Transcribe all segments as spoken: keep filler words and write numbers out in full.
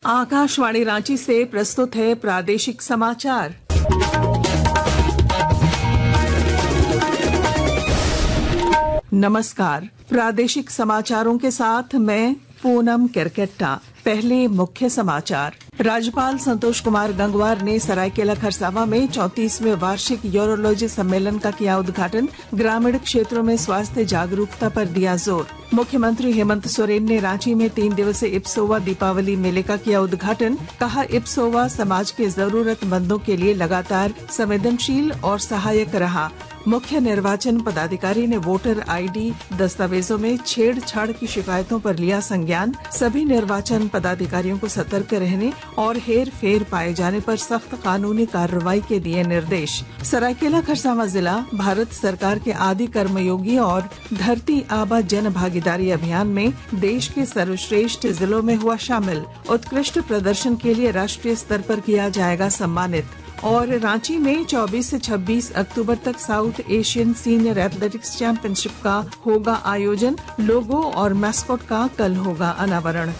आकाशवाणी रांची से प्रस्तुत है प्रादेशिक समाचार। नमस्कार, प्रादेशिक समाचारों के साथ मैं पूनम केरकेट्टा। पहले मुख्य समाचार। राज्यपाल संतोष कुमार गंगवार ने सरायकेला खरसावां में चौंतीसवें वार्षिक यूरोलॉजी सम्मेलन का किया उद्घाटन। ग्रामीण क्षेत्रों में स्वास्थ्य जागरूकता पर दिया जोर। मुख्यमंत्री हेमंत सोरेन ने रांची में तीन दिवसीय इप्सोवा दीपावली मेले का किया उद्घाटन। कहा, इप्सोवा समाज के जरूरतमंदों के लिए लगातार संवेदनशील और सहायक रहा। मुख्य निर्वाचन पदाधिकारी ने वोटर आईडी दस्तावेजों में छेड़छाड़ की शिकायतों पर लिया संज्ञान। सभी निर्वाचन पदाधिकारियों को सतर्क रहने और हेर फेर पाए जाने पर सख्त कानूनी कार्रवाई के दिए निर्देश। सरायकेला खरसावां जिला भारत सरकार के आदि कर्मयोगी और धरती आबा जन भागीदारी अभियान में देश के सर्वश्रेष्ठ जिलों में हुआ शामिल। उत्कृष्ट प्रदर्शन के लिए राष्ट्रीय स्तर पर किया जाएगा सम्मानित। और रांची में चौबीस से छब्बीस अक्टूबर तक South Asian senior athletics championship का होगा आयोजन। लोगो और मैस्कॉट का कल होगा अनावरण।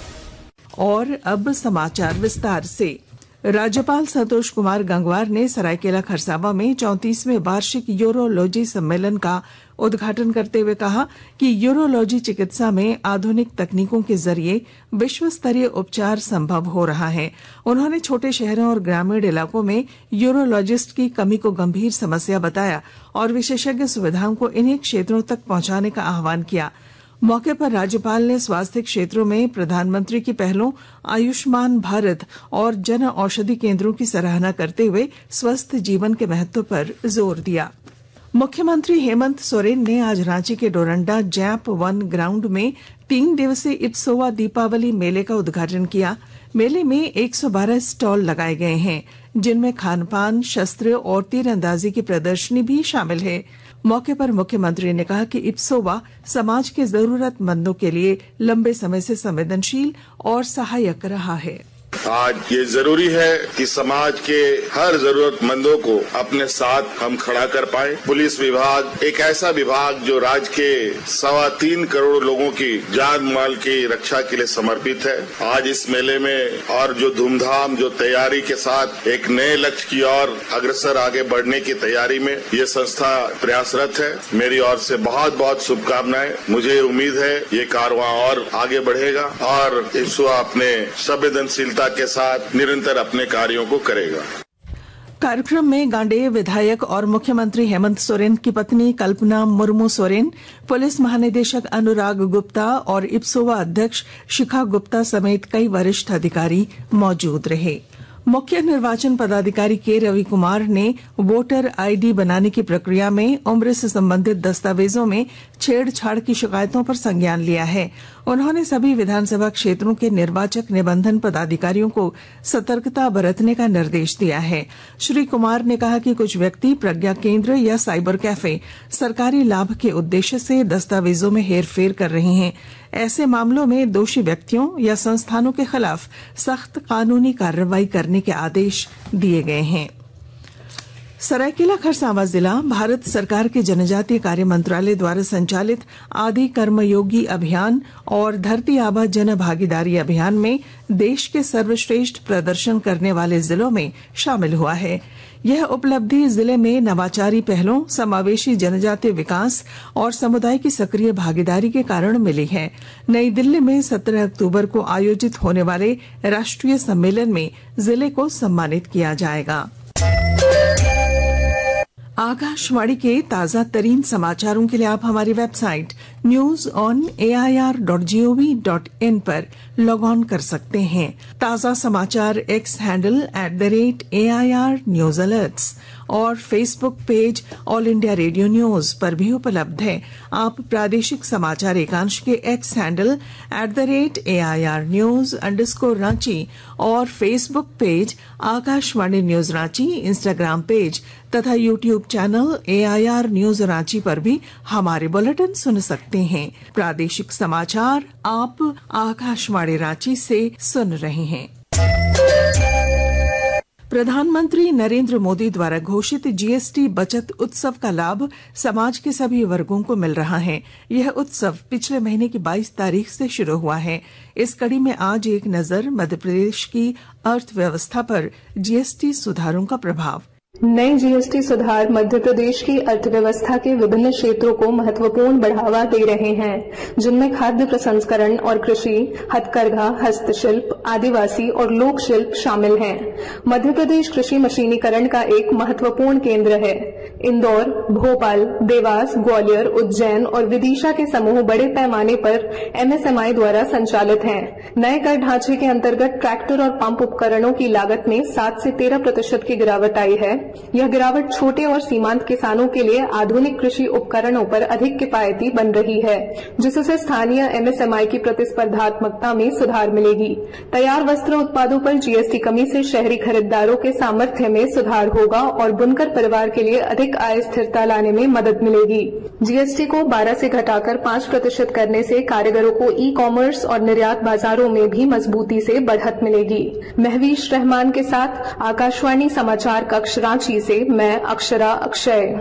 और अब समाचार विस्तार से। राज्यपाल संतोष कुमार गंगवार ने सरायकेला खरसावां में चौंतीसवें वार्षिक यूरोलॉजी सम्मेलन का उद्घाटन करते हुए कहा कि यूरोलॉजी चिकित्सा में आधुनिक तकनीकों के जरिए विश्व स्तरीय उपचार संभव हो रहा है। उन्होंने छोटे शहरों और ग्रामीण इलाकों में यूरोलॉजिस्ट की कमी को गंभीर समस्या बताया और विशेषज्ञ सुविधाओं को इन्हीं क्षेत्रों तक पहुंचाने का आह्वान किया। मौके पर राज्यपाल ने स्वास्थ्य क्षेत्रों में प्रधानमंत्री की पहलों, आयुष्मान भारत और जन औषधि केंद्रों की सराहना करते हुए स्वस्थ जीवन के महत्व पर जोर दिया। मुख्यमंत्री हेमंत सोरेन ने आज रांची के डोरंडा जैप वन ग्राउंड में तीन दिवसीय इप्सोवा दीपावली मेले का उद्घाटन किया। मेले में एक सौ बारह स्टॉल लगाए गए हैं, जिनमें खानपान, शस्त्र और तीरंदाजी की प्रदर्शनी भी शामिल है। मौके पर मुख्यमंत्री ने कहा कि इप्सोवा समाज के जरूरतमंदों के लिए लंबे समय से संवेदनशील और सहायक रहा है। आज ये जरूरी है कि समाज के हर जरूरतमंदों को अपने साथ हम खड़ा कर पाए। पुलिस विभाग एक ऐसा विभाग जो राज्य के सवा तीन करोड़ लोगों की जान माल की रक्षा के लिए समर्पित है। आज इस मेले में और जो धूमधाम जो तैयारी के साथ एक नए लक्ष्य की ओर अग्रसर आगे बढ़ने की तैयारी में ये संस्था प्रयासरत है। मेरी ओर से बहुत बहुत शुभकामनाएं। मुझे उम्मीद है ये कारवां और आगे बढ़ेगा और इप्सोवा अपने संवेदनशीलता के साथ निरंतर अपने कार्यों को करेगा। कार्यक्रम में गांडेय विधायक और मुख्यमंत्री हेमंत सोरेन की पत्नी कल्पना मुर्मू सोरेन, पुलिस महानिदेशक अनुराग गुप्ता और इप्सोवा अध्यक्ष शिखा गुप्ता समेत कई वरिष्ठ अधिकारी मौजूद रहे। मुख्य निर्वाचन पदाधिकारी के रवि कुमार ने वोटर आईडी बनाने की प्रक्रिया में उम्र से संबंधित दस्तावेजों में छेड़छाड़ की शिकायतों पर संज्ञान लिया है। उन्होंने सभी विधानसभा क्षेत्रों के निर्वाचक निबंधन पदाधिकारियों को सतर्कता बरतने का निर्देश दिया है। श्री कुमार ने कहा कि कुछ व्यक्ति प्रज्ञा केंद्र या साइबर कैफे सरकारी लाभ के उद्देश्य से दस्तावेजों में हेरफेर कर रहे हैं। ऐसे मामलों में दोषी व्यक्तियों या संस्थानों के खिलाफ सख्त कानूनी कार्रवाई करने के आदेश दिए गए हैं। सरायकेला खरसावां जिला भारत सरकार के जनजातीय कार्य मंत्रालय द्वारा संचालित आदि कर्मयोगी अभियान और धरती आबा जन भागीदारी अभियान में देश के सर्वश्रेष्ठ प्रदर्शन करने वाले जिलों में शामिल हुआ है। यह उपलब्धि जिले में नवाचारी पहलों, समावेशी जनजातीय विकास और समुदाय की सक्रिय भागीदारी के कारण मिली है। नई दिल्ली में सत्रह अक्टूबर को आयोजित होने वाले राष्ट्रीय सम्मेलन में जिले को सम्मानित किया जाएगा। आकाशवाणी के ताजा तरीन समाचारों के लिए आप हमारी website news on A I R dot G O V dot in पर लॉग ऑन कर सकते हैं। ताजा समाचार X handle at the rate A I R news alerts और Facebook page All India Radio news पर भी उपलब्ध है। आप प्रादेशिक समाचार एकांश के X handle at the rate A I R news underscore Ranchi और Facebook page Akashvani news Ranchi, Instagram page तथा YouTube channel A I R news Ranchi पर भी हमारे बुलेटिन सुन सकते हैं। प्रादेशिक समाचार आप आकाशवाणी रांची से सुन रहे हैं। प्रधानमंत्री नरेंद्र मोदी द्वारा घोषित जीएसटी बचत उत्सव का लाभ समाज के सभी वर्गों को मिल रहा है। यह उत्सव पिछले महीने की बाईस तारीख से शुरू हुआ है। इस कड़ी में आज एक नजर मध्य प्रदेश की अर्थव्यवस्था पर जीएसटी सुधारों का प्रभाव। नए जीएसटी सुधार मध्य प्रदेश की अर्थव्यवस्था के विभिन्न क्षेत्रों को महत्वपूर्ण बढ़ावा दे रहे हैं, जिनमें खाद्य प्रसंस्करण और कृषि, हथकरघा, हस्तशिल्प, आदिवासी और लोक शिल्प शामिल हैं। मध्य प्रदेश कृषि मशीनीकरण का एक महत्वपूर्ण केंद्र है। इंदौर, भोपाल, देवास, ग्वालियर, उज्जैन और विदिशा के समूह बड़े पैमाने पर एमएसएमई द्वारा संचालित हैं। नए कर ढांचे के अंतर्गत ट्रैक्टर और पंप उपकरणों की लागत में सात से तेरह प्रतिशत की गिरावट आई है। यह गिरावट छोटे और सीमांत किसानों के लिए आधुनिक कृषि उपकरणों पर अधिक किफायती बन रही है, जिससे स्थानीय एमएसएमई की प्रतिस्पर्धात्मकता में सुधार मिलेगी। तैयार वस्त्र उत्पादों पर जीएसटी कमी से शहरी खरीदारों के सामर्थ्य में सुधार होगा और बुनकर परिवार के लिए अधिक आय स्थिरता लाने में मदद मिलेगी। जीएसटी को बारह से घटाकर पांच प्रतिशत करने से कारीगरों को ई कॉमर्स और निर्यात बाजारों में भी मजबूती से बढ़त मिलेगी। महवीश रहमान के साथ आकाशवाणी समाचार कक्ष रांची से मैं अक्षरा अक्षय।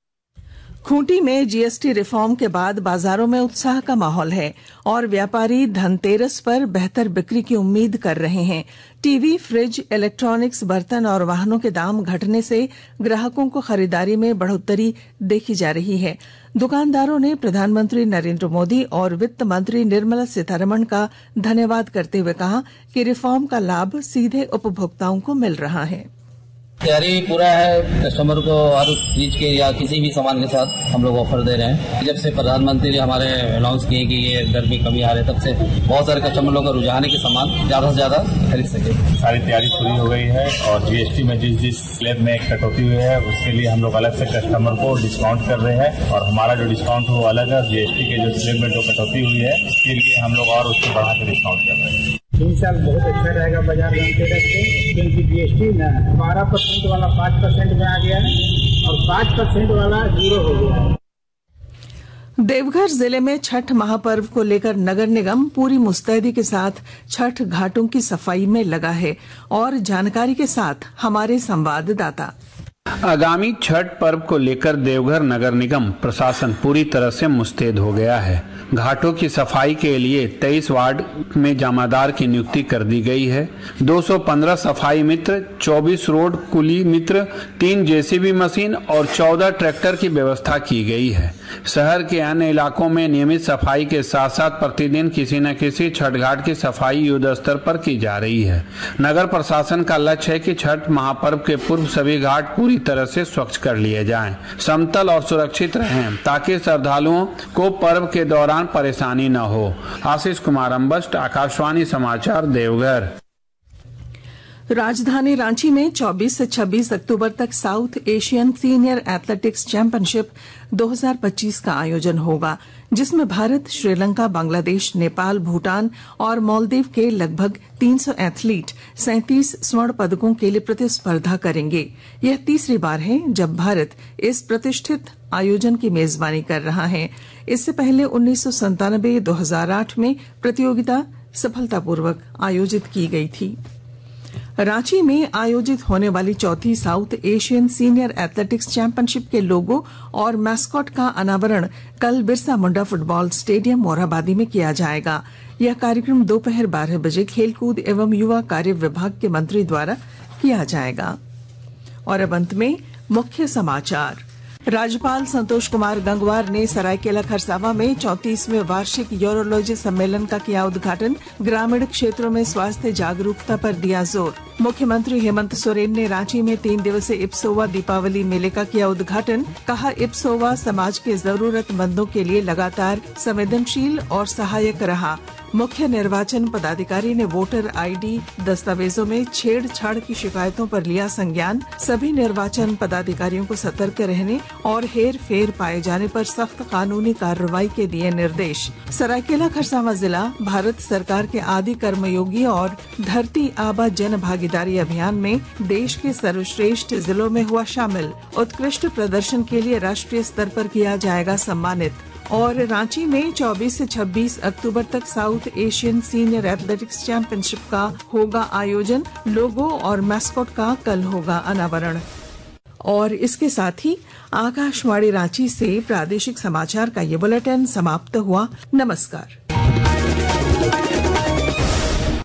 खूंटी में जीएसटी रिफॉर्म के बाद बाजारों में उत्साह का माहौल है और व्यापारी धनतेरस पर बेहतर बिक्री की उम्मीद कर रहे हैं। टीवी, फ्रिज, इलेक्ट्रॉनिक्स, बर्तन और वाहनों के दाम घटने से ग्राहकों को खरीदारी में बढ़ोतरी देखी जा रही है। दुकानदारों ने प्रधानमंत्री नरेंद्र मोदी और वित्त मंत्री निर्मला सीतारमण का धन्यवाद करते हुए कहा कि रिफॉर्म का लाभ सीधे उपभोक्ताओं को मिल रहा है। तैयारी पूरा है। कस्टमर को हर चीज के या किसी भी सामान के साथ हम लोग ऑफर दे रहे हैं। जब से प्रधानमंत्री हमारे अनाउंस किए कि ये दर में कमी आ रही है, तब से बहुत सारे कस्टमर लोग का रुझान है कि सामान ज्यादा से ज्यादा खरीद सके। सारी तैयारी पूरी हो गई है और जीएसटी में जिस जिस स्लैब में कटौती हुई है उसके लिए हम लोग अलग से कस्टमर को डिस्काउंट कर रहे हैं और हमारा जो डिस्काउंट है वो अलग है। जीएसटी के जो स्लैब में जो कटौती हुई है उसके लिए हम लोग और उसको बढ़ा के डिस्काउंट कर रहे हैं। तीन साल बहुत अच्छा रहेगा बाजार धनतेरस से, क्योंकि जीएसटी ना बारह परसेंट वाला पाँच परसेंट में आ गया है और पाँच परसेंट वाला जीरो हो गया है। देवघर जिले में छठ महापर्व को लेकर नगर निगम पूरी मुस्तैदी के साथ छठ घाटों की सफाई में लगा है और जानकारी के साथ हमारे संवाददाता। आगामी छठ पर्व को लेकर देवघर नगर निगम प्रशासन पूरी तरह से मुस्तैद हो गया है। घाटों की सफाई के लिए तेईस वार्ड में जमादार की नियुक्ति कर दी गई है। दो सौ पंद्रह सफाई मित्र, चौबीस रोड कुली मित्र, तीन जेसीबी मशीन और चौदह ट्रैक्टर की व्यवस्था की गई है। शहर के अन्य इलाकों में नियमित सफाई के साथ साथ प्रतिदिन किसी न किसी छठ घाट की सफाई युद्ध स्तर पर की जा रही है। नगर प्रशासन का लक्ष्य है कि छठ महापर्व के पूर्व सभी घाट पूरी तरह से स्वच्छ कर लिए जाएं, समतल और सुरक्षित रहें ताकि श्रद्धालुओं को पर्व के दौरान परेशानी न हो। आशीष कुमार अम्बस्ट, आकाशवाणी समाचार, देवघर। राजधानी रांची में चौबीस से छब्बीस अक्टूबर तक South Asian senior athletics championship दो हज़ार पच्चीस का आयोजन होगा, जिसमें भारत, श्रीलंका, बांग्लादेश, नेपाल, भूटान और मालदीव के लगभग तीन सौ एथलीट सैंतीस स्वर्ण पदकों के लिए प्रतिस्पर्धा करेंगे। यह तीसरी बार है जब भारत इस प्रतिष्ठित आयोजन की मेजबानी कर रहा है। इससे पहले उन्नीस सौ संतानबे दो हजार आठ में प्रतियोगिता सफलतापूर्वक आयोजित की गई थी। रांची में आयोजित होने वाली चौथी South Asian senior athletics championship के लोगो और मैस्कॉट का अनावरण कल बिरसा मुंडा फुटबॉल स्टेडियम मोरहाबादी में किया जाएगा। यह कार्यक्रम दोपहर बारह बजे खेलकूद एवं युवा कार्य विभाग के मंत्री द्वारा किया जाएगा। और अब अंत में मुख्य समाचार। राज्यपाल संतोष कुमार गंगवार ने सरायकेला खरसावा में चौंतीसवें वार्षिक यूरोलॉजी सम्मेलन का किया उद्घाटन। ग्रामीण क्षेत्रों में स्वास्थ्य जागरूकता पर दिया जोर। मुख्यमंत्री हेमंत सोरेन ने रांची में तीन दिवसीय इप्सोवा दीपावली मेले का किया उद्घाटन। कहा, इप्सोवा समाज के जरूरतमंदों के लिए लगातार संवेदनशील और सहायक रहा। मुख्य निर्वाचन पदाधिकारी ने वोटर आईडी दस्तावेजों में छेड़छाड़ की शिकायतों पर लिया संज्ञान। सभी निर्वाचन पदाधिकारियों को सतर्क रहने और हेर फेर पाए जाने पर सख्त कानूनी कार्रवाई के दिए निर्देश। सरायकेला खरसावा जिला भारत सरकार के आदि कर्मयोगी और धरती आबा जन भागीदारी अभियान में देश के सर्वश्रेष्ठ जिलों में हुआ शामिल। उत्कृष्ट प्रदर्शन के लिए राष्ट्रीय स्तर पर किया जाएगा सम्मानित। और रांची में चौबीस से छब्बीस अक्टूबर तक South Asian senior athletics championship का होगा आयोजन। लोगो और मैस्कॉट का कल होगा अनावरण। और इसके साथ ही आकाशवाणी रांची से प्रादेशिक समाचार का ये बुलेटिन समाप्त हुआ। नमस्कार।